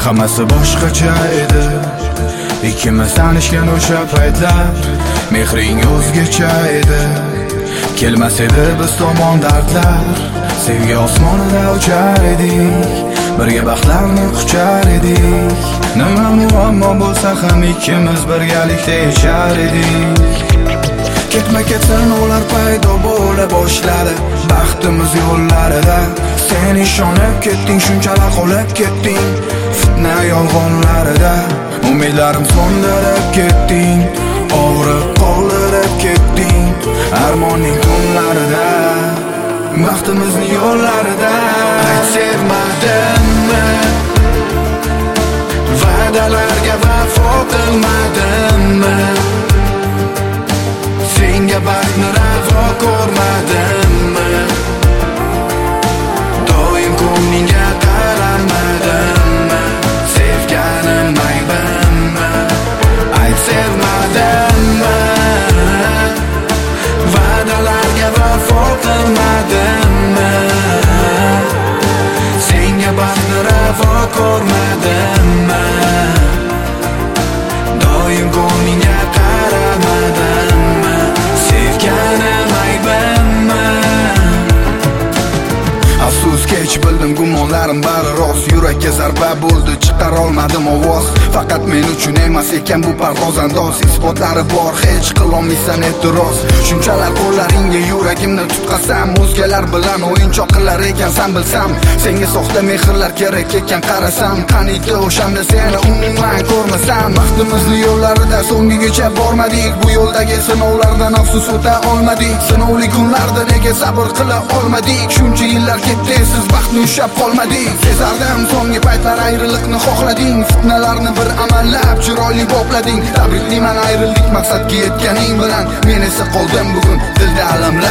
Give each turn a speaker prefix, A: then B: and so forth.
A: hammasi boshqacha edi. Ikkimiz tanishgan o'sha paytlar mehring o'zgacha edi. Kelmas edi biz tomon dardlar, sevgi osmonida uchar edik, birga baxtlarni quchar edik. Nima muammo bo'lsa ham ikkimiz birgalikda yashar edik. Ketma-ket sinovlar paydo bo'la boshladi baxtimiz yo'llarida. Sen ishonib ketding, shunchalar qolib ketding fitna yolg'onlarida. Umidlarim so'ndirib ketding, og'riq qoldirib ketding armonning kunlarida, baxtimizni yo'llarida. Hech sevmadimmi, va'dalarga vafo qilmadimmi, senga baxtni ravo ko'rmadimmi, doim ko'nglingga qaramadimmi, sevganim aybimmi? Ayt sevmadimmi, va'dalarga vafo qilmadimmi, senga baxtni ravo ko'rmadimmi, doim ko'nglingga qaramadimmi, sevganim aybimmi? Afsus kech bildim gumonlarim bari rost, yurakka zarba bo'ldi chiqara olmadim ovoz. Faqat men uchun emas ekan bu parvoz andoz, isbotlari bor hech qilolmaysan e'tiroz. Shunchalar qo'llaringga yuragimni tutqazsam, o'zgalar bilan o'yinchoq qilar ekansan bilsam, senga soxta mehrlar kerak ekan qarasam, qaniydi o'shanda seni umuman ko'rmasam. Baxtimizni yo'llarida so'ngigacha bormadik, bu yo'ldagi sinovlardan afsus o'ta olmadik. Sinovli kunlarda nega sabr qila olmadik, shuncha yillar ketdi siz baxtni ushlab qolmadik. Sezardim so'nggi paytlar ayriliqni xohlading, fitnalarni bir amallab chiroyli boplading. Tabriklayman ayrildik maqsadga yetganing bilan, men esa qoldim bugun dilda alamlar.